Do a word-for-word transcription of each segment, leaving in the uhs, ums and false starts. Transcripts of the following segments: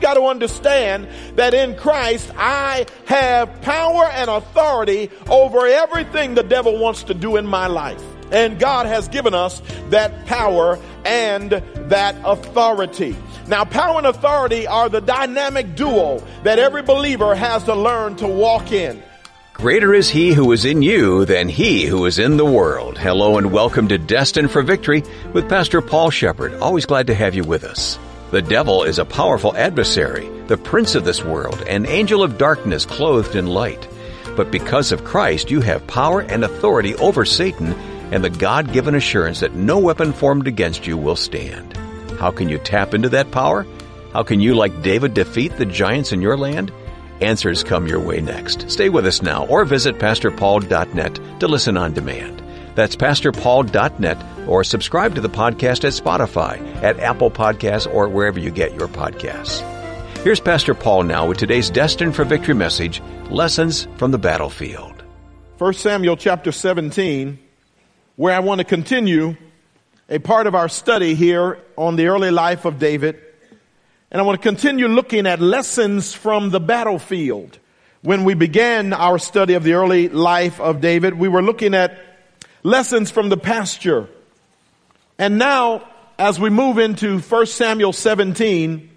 got to understand that in Christ, I have power and authority over everything the devil wants to do in my life. And God has given us that power and that authority. Now, power and authority are the dynamic duo that every believer has to learn to walk in. Greater is He who is in you than he who is in the world. Hello and welcome to Destined for Victory with Pastor Paul Shepherd. Always glad to have you with us. The devil is a powerful adversary, the prince of this world, an angel of darkness clothed in light. But because of Christ, you have power and authority over Satan and the God-given assurance that no weapon formed against you will stand. How can you tap into that power? How can you, like David, defeat the giants in your land? Answers come your way next. Stay with us now or visit pastor paul dot net to listen on demand. That's pastor paul dot net or subscribe to the podcast at Spotify, at Apple Podcasts, or wherever you get your podcasts. Here's Pastor Paul now with today's Destined for Victory message, Lessons from the Battlefield. First Samuel chapter seventeen, where I want to continue a part of our study here on the early life of David. And I want to continue looking at lessons from the battlefield. When we began our study of the early life of David, we were looking at lessons from the pasture. And now, as we move into First Samuel seventeen,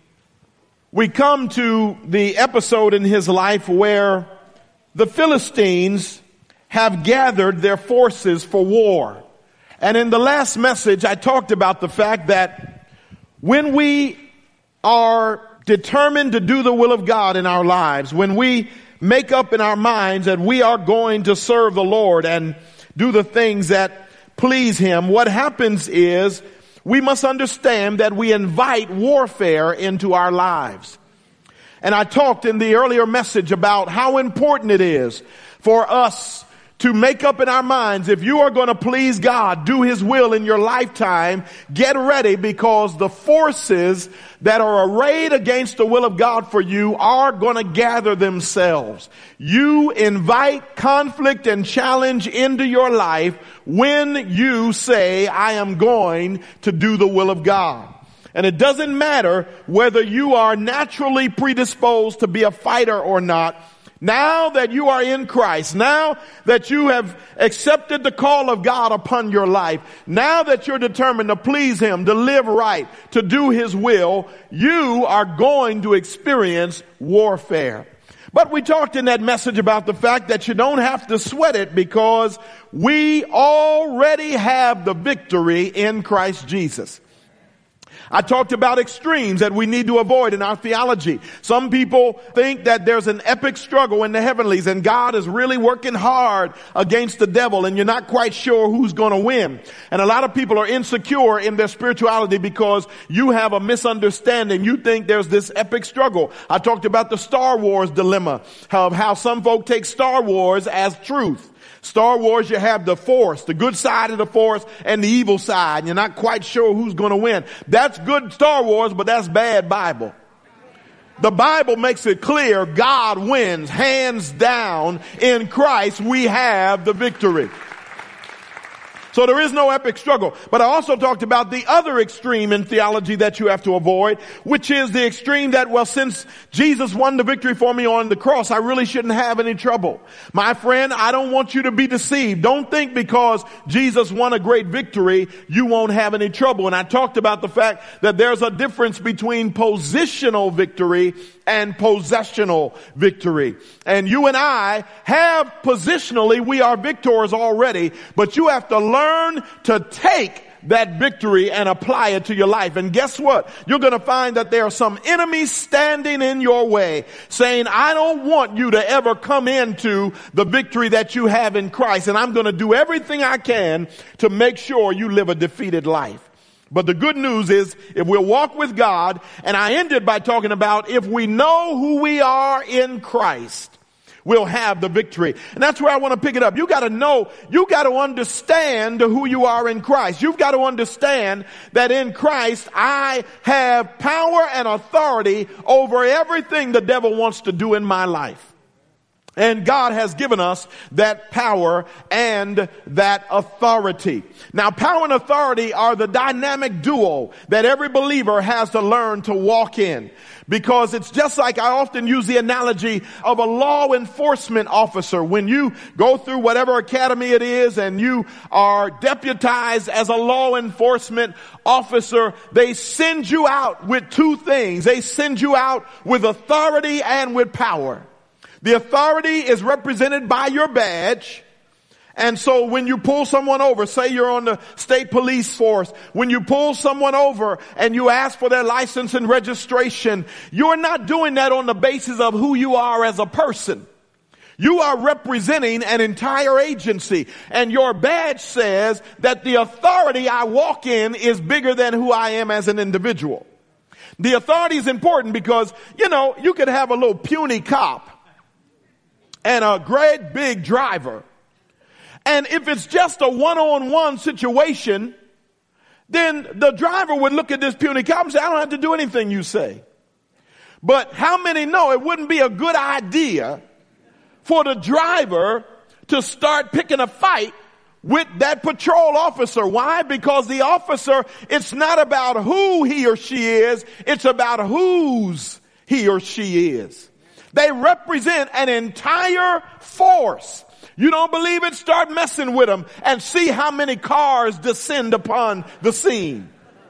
we come to the episode in his life where the Philistines have gathered their forces for war. And in the last message, I talked about the fact that when we are determined to do the will of God in our lives, when we make up in our minds that we are going to serve the Lord and do the things that please Him, what happens is we must understand that we invite warfare into our lives. And I talked in the earlier message about how important it is for us to make up in our minds, if you are going to please God, do His will in your lifetime, get ready, because the forces that are arrayed against the will of God for you are going to gather themselves. You invite conflict and challenge into your life when you say, I am going to do the will of God. And it doesn't matter whether you are naturally predisposed to be a fighter or not. Now that you are in Christ, now that you have accepted the call of God upon your life, now that you're determined to please Him, to live right, to do His will, you are going to experience warfare. But we talked in that message about the fact that you don't have to sweat it, because we already have the victory in Christ Jesus. I talked about extremes that we need to avoid in our theology. Some people think that there's an epic struggle in the heavenlies and God is really working hard against the devil and you're not quite sure who's going to win. And a lot of people are insecure in their spirituality because you have a misunderstanding. You think there's this epic struggle. I talked about the Star Wars dilemma, of how some folk take Star Wars as truth. Star Wars, you have the force, the good side of the force and the evil side. And you're not quite sure who's going to win. That's good Star Wars, but that's bad Bible. The Bible makes it clear God wins, hands down. In Christ, we have the victory. So there is no epic struggle. But I also talked about the other extreme in theology that you have to avoid, which is the extreme that, well, since Jesus won the victory for me on the cross, I really shouldn't have any trouble. My friend, I don't want you to be deceived. Don't think because Jesus won a great victory, you won't have any trouble. And I talked about the fact that there's a difference between positional victory and possessional victory. And you and I have positionally, we are victors already, but you have to learn to take that victory and apply it to your life. And guess what? You're going to find that there are some enemies standing in your way saying, I don't want you to ever come into the victory that you have in Christ. And I'm going to do everything I can to make sure you live a defeated life. But the good news is, if we'll walk with God, and I ended by talking about if we know who we are in Christ, we'll have the victory. And that's where I want to pick it up. You got to know, you got to understand who you are in Christ. You've got to understand that in Christ, I have power and authority over everything the devil wants to do in my life. And God has given us that power and that authority. Now, power and authority are the dynamic duo that every believer has to learn to walk in. Because it's just like I often use the analogy of a law enforcement officer. When you go through whatever academy it is and you are deputized as a law enforcement officer, they send you out with two things. They send you out with authority and with power. The authority is represented by your badge. And so when you pull someone over, say you're on the state police force, when you pull someone over and you ask for their license and registration, you're not doing that on the basis of who you are as a person. You are representing an entire agency, and your badge says that the authority I walk in is bigger than who I am as an individual. The authority is important because, you know, you could have a little puny cop and a great big driver. And if it's just a one-on-one situation, then the driver would look at this puny cop and say, I don't have to do anything you say. But how many know it wouldn't be a good idea for the driver to start picking a fight with that patrol officer? Why? Because the officer, it's not about who he or she is, it's about whose he or she is. They represent an entire force. You don't believe it? Start messing with them and see how many cars descend upon the scene.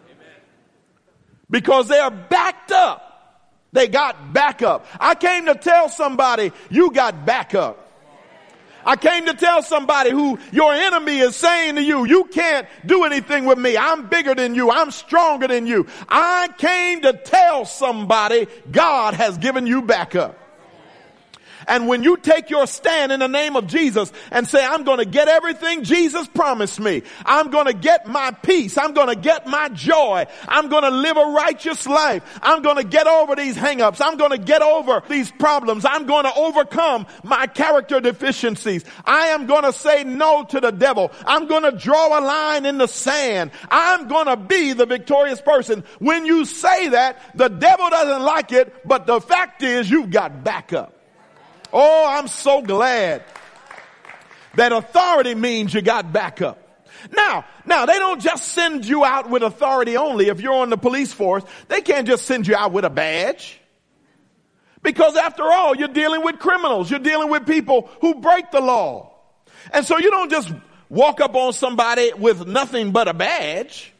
Because they are backed up. They got backup. I came to tell somebody you got backup. I came to tell somebody who your enemy is saying to you, you can't do anything with me. I'm bigger than you. I'm stronger than you. I came to tell somebody God has given you backup. And when you take your stand in the name of Jesus and say, I'm going to get everything Jesus promised me. I'm going to get my peace. I'm going to get my joy. I'm going to live a righteous life. I'm going to get over these hang-ups. I'm going to get over these problems. I'm going to overcome my character deficiencies. I am going to say no to the devil. I'm going to draw a line in the sand. I'm going to be the victorious person. When you say that, the devil doesn't like it, but the fact is you've got backup. Oh, I'm so glad that authority means you got backup. Now, now they don't just send you out with authority only. If you're on the police force, they can't just send you out with a badge. Because after all, you're dealing with criminals. You're dealing with people who break the law. And so you don't just walk up on somebody with nothing but a badge.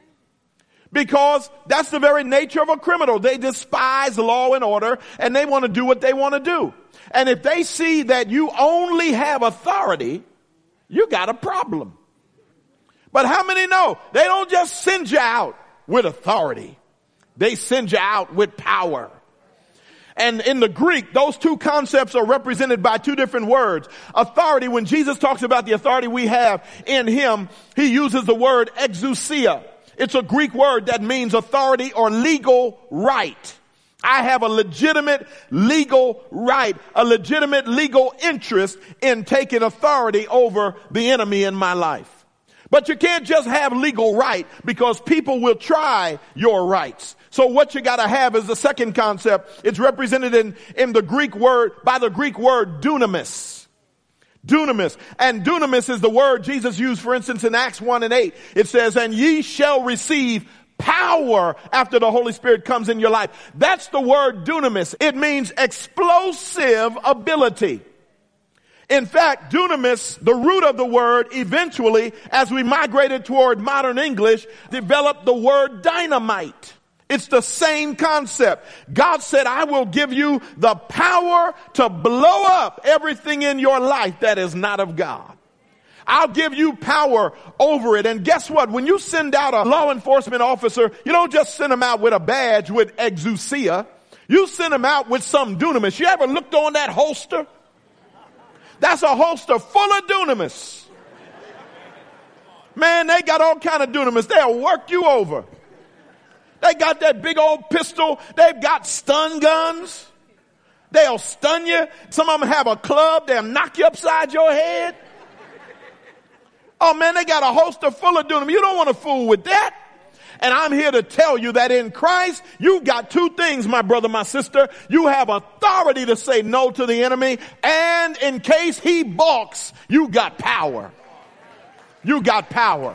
Because that's the very nature of a criminal. They despise law and order and they want to do what they want to do. And if they see that you only have authority, you got a problem. But how many know they don't just send you out with authority. They send you out with power. And in the Greek, those two concepts are represented by two different words. Authority, when Jesus talks about the authority we have in him, he uses the word exousia. It's a Greek word that means authority or legal right. I have a legitimate legal right, a legitimate legal interest in taking authority over the enemy in my life. But you can't just have legal right because people will try your rights. So what you got to have is the second concept. It's represented in, in the Greek word, by the Greek word dunamis. Dunamis. And dunamis is the word Jesus used, for instance, in Acts one and eight. It says, and ye shall receive power after the Holy Spirit comes in your life. That's the word dunamis. It means explosive ability. In fact, dunamis, the root of the word, eventually, as we migrated toward modern English, developed the word dynamite. It's the same concept. God said, I will give you the power to blow up everything in your life that is not of God. I'll give you power over it. And guess what? When you send out a law enforcement officer, you don't just send them out with a badge with exousia. You send them out with some dunamis. You ever looked on that holster? That's a holster full of dunamis. Man, they got all kind of dunamis. They'll work you over. They got that big old pistol. They've got stun guns. They'll stun you. Some of them have a club. They'll knock you upside your head. Oh man, they got a holster full of dunamis. You don't want to fool with that. And I'm here to tell you that in Christ, you got two things, my brother, my sister. You have authority to say no to the enemy. And in case he balks, you got power. You got power.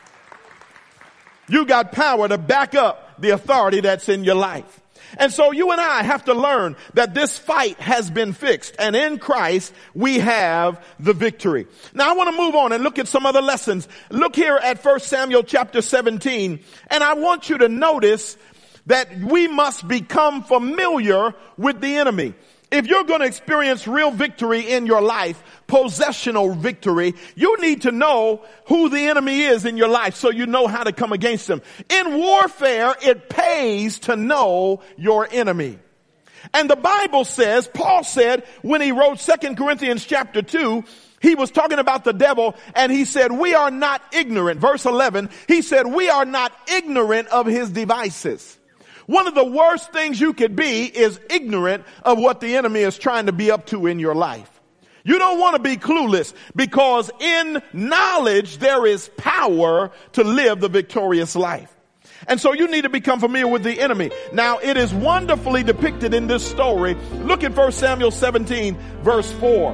You got power to back up the authority that's in your life. And so you and I have to learn that this fight has been fixed, and in Christ we have the victory. Now I want to move on and look at some other lessons. Look here at First Samuel chapter seventeen, and I want you to notice that we must become familiar with the enemy. If you're going to experience real victory in your life, possessional victory, you need to know who the enemy is in your life so you know how to come against him. In warfare, it pays to know your enemy. And the Bible says, Paul said when he wrote Second Corinthians chapter two, he was talking about the devil, and he said, we are not ignorant. Verse eleven, he said, we are not ignorant of his devices. One of the worst things you could be is ignorant of what the enemy is trying to be up to in your life. You don't want to be clueless, because in knowledge there is power to live the victorious life. And so you need to become familiar with the enemy. Now it is wonderfully depicted in this story. Look at First Samuel seventeen verse four.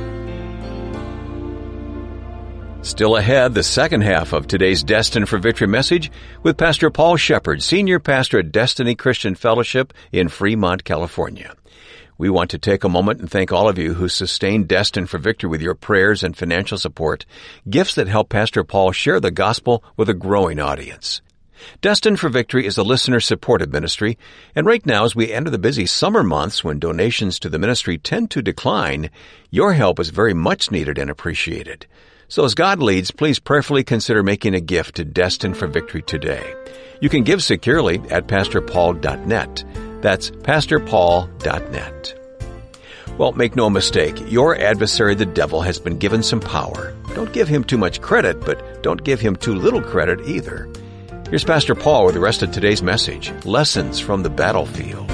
Still ahead, the second half of today's Destined for Victory message with Pastor Paul Shepard, Senior Pastor at Destiny Christian Fellowship in Fremont, California. We want to take a moment and thank all of you who sustain Destined for Victory with your prayers and financial support, gifts that help Pastor Paul share the gospel with a growing audience. Destined for Victory is a listener-supported ministry, and right now as we enter the busy summer months when donations to the ministry tend to decline, your help is very much needed and appreciated. So as God leads, please prayerfully consider making a gift to Destined for Victory today. You can give securely at pastor paul dot net. That's pastor paul dot net. Well, make no mistake, your adversary, the devil, has been given some power. Don't give him too much credit, but don't give him too little credit either. Here's Pastor Paul with the rest of today's message, Lessons from the Battlefield.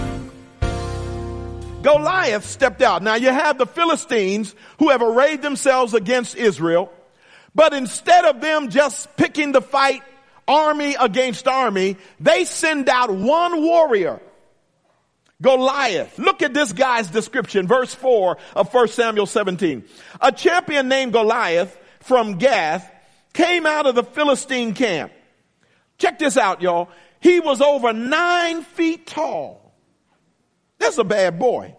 Goliath stepped out. Now you have the Philistines who have arrayed themselves against Israel. But instead of them just picking the fight army against army, they send out one warrior, Goliath. Look at this guy's description, verse four of First Samuel seventeen. A champion named Goliath from Gath came out of the Philistine camp. Check this out, y'all. He was over nine feet tall. That's a bad boy.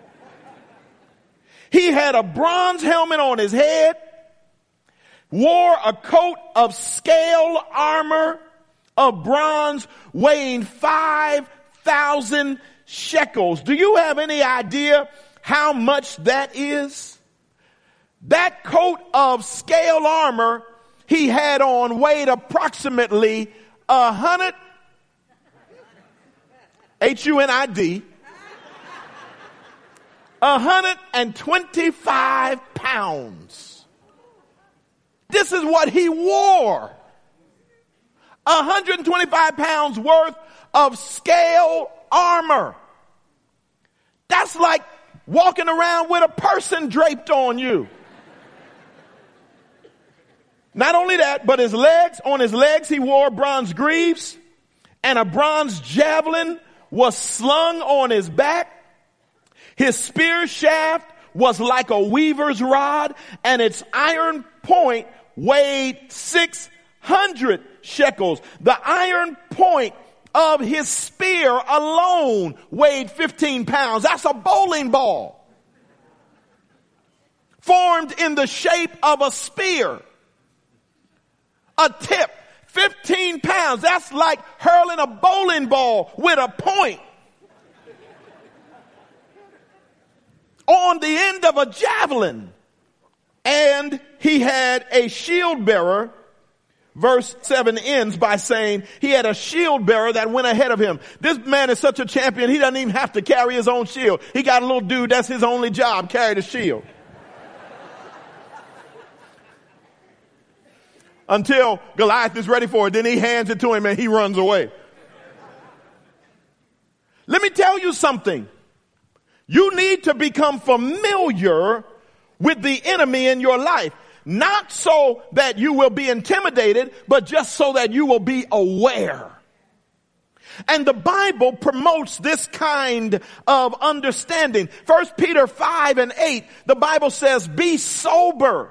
He had a bronze helmet on his head, wore a coat of scale armor of bronze weighing five thousand shekels. Do you have any idea how much that is? That coat of scale armor he had on weighed approximately a hundred, H U N I D, one hundred twenty-five pounds. This is what he wore. one hundred twenty-five pounds worth of scale armor. That's like walking around with a person draped on you. Not only that, but his legs, on his legs he wore bronze greaves, and a bronze javelin was slung on his back. His spear shaft was like a weaver's rod, and its iron point weighed six hundred shekels. The iron point of his spear alone weighed fifteen pounds. That's a bowling ball formed in the shape of a spear. A tip, fifteen pounds. That's like hurling a bowling ball with a point on the end of a javelin. And he had a shield bearer. Verse seven ends by saying he had a shield bearer that went ahead of him. This man is such a champion, he doesn't even have to carry his own shield. He got a little dude, that's his only job, carry the shield. Until Goliath is ready for it. Then he hands it to him and he runs away. Let me tell you something. You need to become familiar with the enemy in your life. Not so that you will be intimidated, but just so that you will be aware. And the Bible promotes this kind of understanding. First Peter five and eight, the Bible says, be sober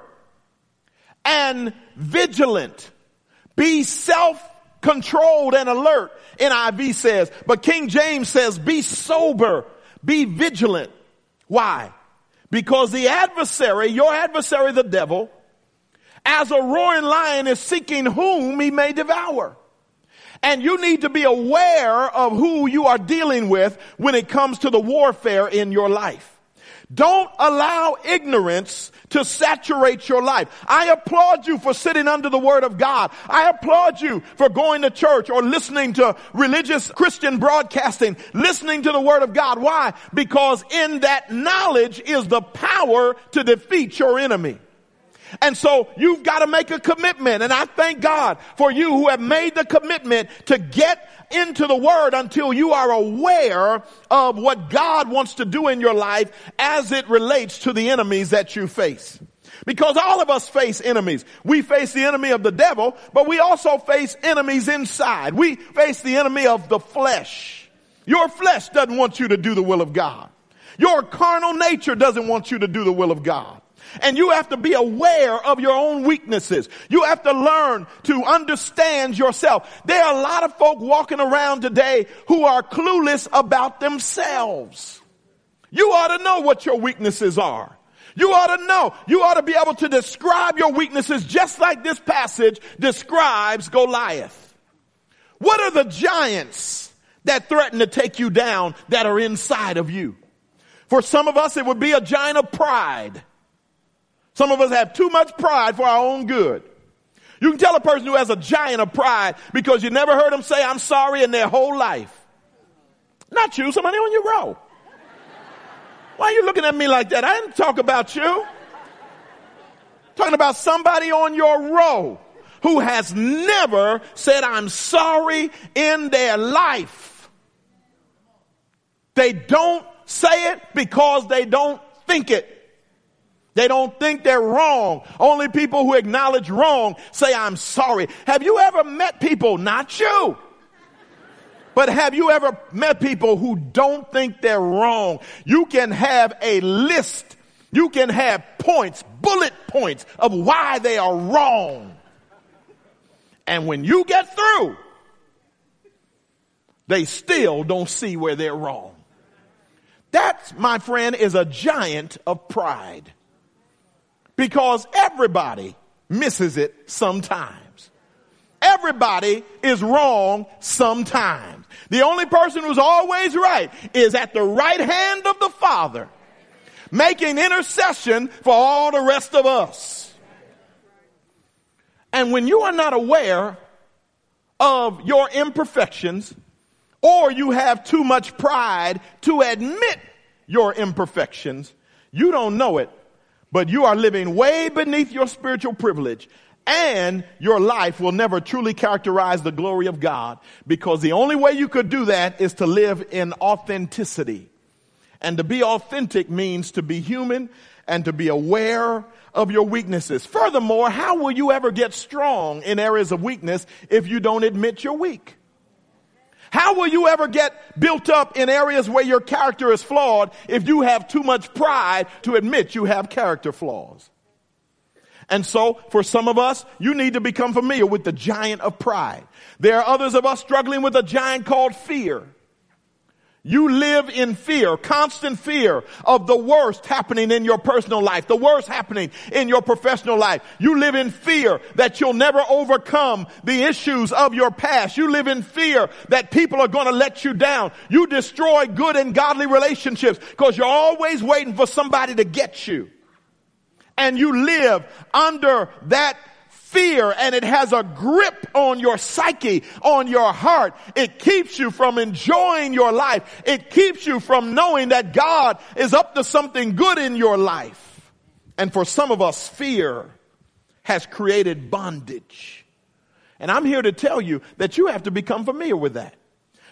and vigilant. Be self-controlled and alert, N I V says. But King James says, be sober, be vigilant. Why? Because the adversary, your adversary, the devil, as a roaring lion is seeking whom he may devour. And you need to be aware of who you are dealing with when it comes to the warfare in your life. Don't allow ignorance to saturate your life. I applaud you for sitting under the word of God. I applaud you for going to church or listening to religious Christian broadcasting, listening to the word of God. Why? Because in that knowledge is the power to defeat your enemy. And so you've got to make a commitment. And I thank God for you who have made the commitment to get into the word until you are aware of what God wants to do in your life as it relates to the enemies that you face. Because all of us face enemies. We face the enemy of the devil, but we also face enemies inside. We face the enemy of the flesh. Your flesh doesn't want you to do the will of God. Your carnal nature doesn't want you to do the will of God. And you have to be aware of your own weaknesses. You have to learn to understand yourself. There are a lot of folk walking around today who are clueless about themselves. You ought to know what your weaknesses are. You ought to know. You ought to be able to describe your weaknesses just like this passage describes Goliath. What are the giants that threaten to take you down that are inside of you? For some of us, it would be a giant of pride. Some of us have too much pride for our own good. You can tell a person who has a giant of pride because you never heard them say, I'm sorry in their whole life. Not you, somebody on your row. Why are you looking at me like that? I didn't talk about you. Talking about somebody on your row who has never said, I'm sorry in their life. They don't say it because they don't think it. They don't think they're wrong. Only people who acknowledge wrong say, I'm sorry. Have you ever met people, not you, but have you ever met people who don't think they're wrong? You can have a list. You can have points, bullet points of why they are wrong. And when you get through, they still don't see where they're wrong. That, my friend, is a giant of pride. Because everybody misses it sometimes. Everybody is wrong sometimes. The only person who's always right is at the right hand of the Father, making intercession for all the rest of us. And when you are not aware of your imperfections, or you have too much pride to admit your imperfections, you don't know it. But you are living way beneath your spiritual privilege, and your life will never truly characterize the glory of God, because the only way you could do that is to live in authenticity. And to be authentic means to be human and to be aware of your weaknesses. Furthermore, how will you ever get strong in areas of weakness if you don't admit you're weak? How will you ever get built up in areas where your character is flawed if you have too much pride to admit you have character flaws? And so, for some of us, you need to become familiar with the giant of pride. There are others of us struggling with a giant called fear. You live in fear, constant fear of the worst happening in your personal life, the worst happening in your professional life. You live in fear that you'll never overcome the issues of your past. You live in fear that people are going to let you down. You destroy good and godly relationships because you're always waiting for somebody to get you. And you live under that fear, and it has a grip on your psyche, on your heart. It keeps you from enjoying your life. It keeps you from knowing that God is up to something good in your life. And for some of us, fear has created bondage. And I'm here to tell you that you have to become familiar with that.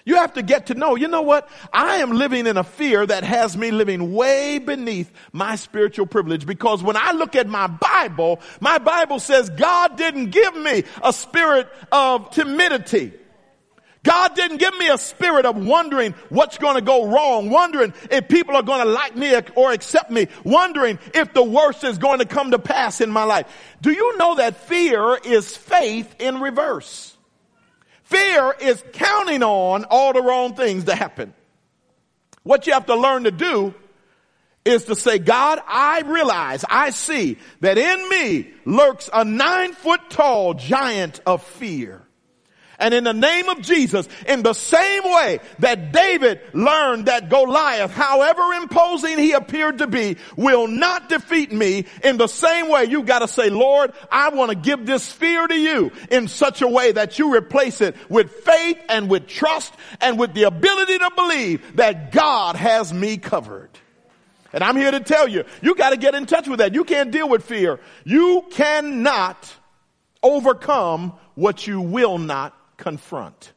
You have to get to know, you know what? I am living in a fear that has me living way beneath my spiritual privilege, because when I look at my Bible, my Bible says God didn't give me a spirit of timidity. God didn't give me a spirit of wondering what's going to go wrong, wondering if people are going to like me or accept me, wondering if the worst is going to come to pass in my life. Do you know that fear is faith in reverse? Fear is counting on all the wrong things to happen. What you have to learn to do is to say, God, I realize, I see that in me lurks a nine foot tall giant of fear. And in the name of Jesus, in the same way that David learned that Goliath, however imposing he appeared to be, will not defeat me, in the same way you got to say, Lord, I want to give this fear to you in such a way that you replace it with faith and with trust and with the ability to believe that God has me covered. And I'm here to tell you, you got to get in touch with that. You can't deal with fear. You cannot overcome what you will not confront.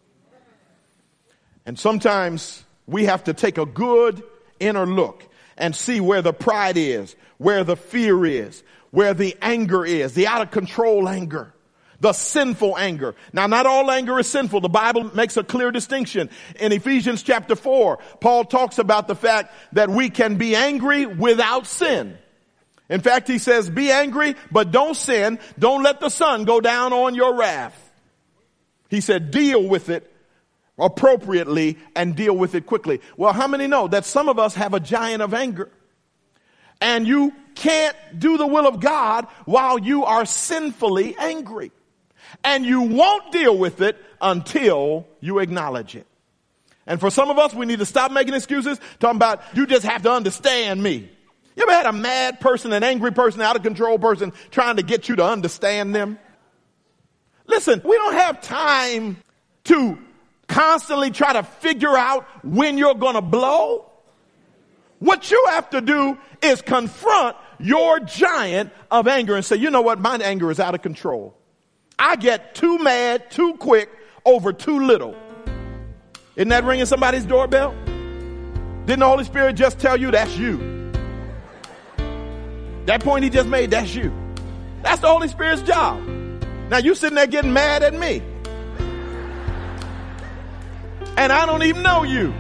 And sometimes we have to take a good inner look and see where the pride is, where the fear is, where the anger is, the out of control anger, the sinful anger. Now, not all anger is sinful. The Bible makes a clear distinction. In Ephesians chapter four, Paul talks about the fact that we can be angry without sin. In fact, he says, be angry, but don't sin. Don't let the sun go down on your wrath. He said, deal with it appropriately and deal with it quickly. Well, how many know that some of us have a giant of anger? And you can't do the will of God while you are sinfully angry. And you won't deal with it until you acknowledge it. And for some of us, we need to stop making excuses, talking about, you just have to understand me. You ever had a mad person, an angry person, out of control person trying to get you to understand them? Listen, we don't have time to constantly try to figure out when you're going to blow. What you have to do is confront your giant of anger and say, you know what? My anger is out of control. I get too mad too quick over too little. Isn't that ringing somebody's doorbell? Didn't the Holy Spirit just tell you that's you? That point he just made, that's you. That's the Holy Spirit's job. Now you sitting there getting mad at me. And I don't even know you.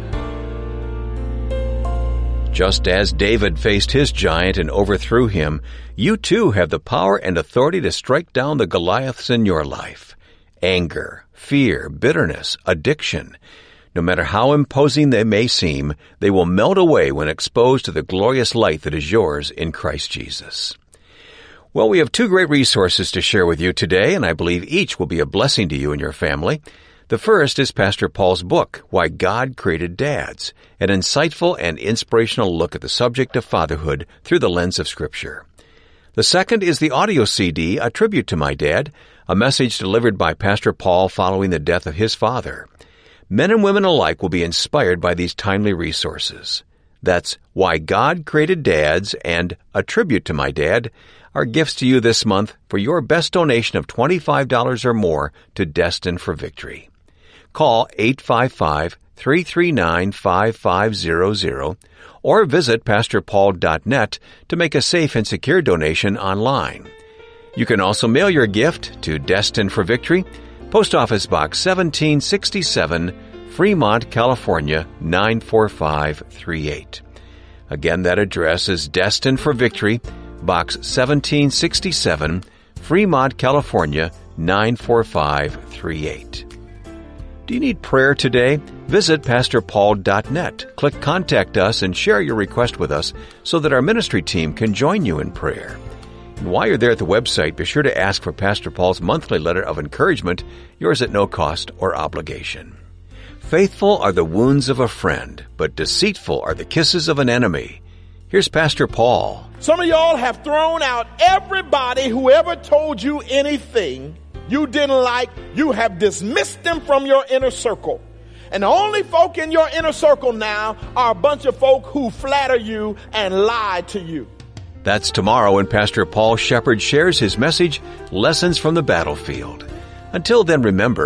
Just as David faced his giant and overthrew him, you too have the power and authority to strike down the Goliaths in your life. Anger, fear, bitterness, addiction. No matter how imposing they may seem, they will melt away when exposed to the glorious light that is yours in Christ Jesus. Well, we have two great resources to share with you today, and I believe each will be a blessing to you and your family. The first is Pastor Paul's book, Why God Created Dads, an insightful and inspirational look at the subject of fatherhood through the lens of Scripture. The second is the audio C D, A Tribute to My Dad, a message delivered by Pastor Paul following the death of his father. Men and women alike will be inspired by these timely resources. That's Why God Created Dads and A Tribute to My Dad, our gifts to you this month for your best donation of twenty-five dollars or more to Destined for Victory. Call eight five five, three three nine, five five zero zero or visit pastor paul dot net to make a safe and secure donation online. You can also mail your gift to Destined for Victory, Post Office Box seventeen sixty-seven, Fremont, California, nine four five three eight. Again, that address is Destined for Victory, Box seventeen sixty-seven, Fremont, California, nine four five three eight. Do you need prayer today? Visit pastor paul dot net. Click Contact Us and share your request with us so that our ministry team can join you in prayer. And while you're there at the website, be sure to ask for Pastor Paul's monthly letter of encouragement, yours at no cost or obligation. Faithful are the wounds of a friend, but deceitful are the kisses of an enemy. Here's Pastor Paul. Some of y'all have thrown out everybody who ever told you anything you didn't like. You have dismissed them from your inner circle. And the only folk in your inner circle now are a bunch of folk who flatter you and lie to you. That's tomorrow when Pastor Paul Shepard shares his message, Lessons from the Battlefield. Until then, remember,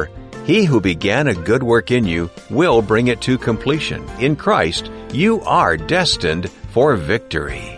He who began a good work in you will bring it to completion. In Christ, you are destined for victory.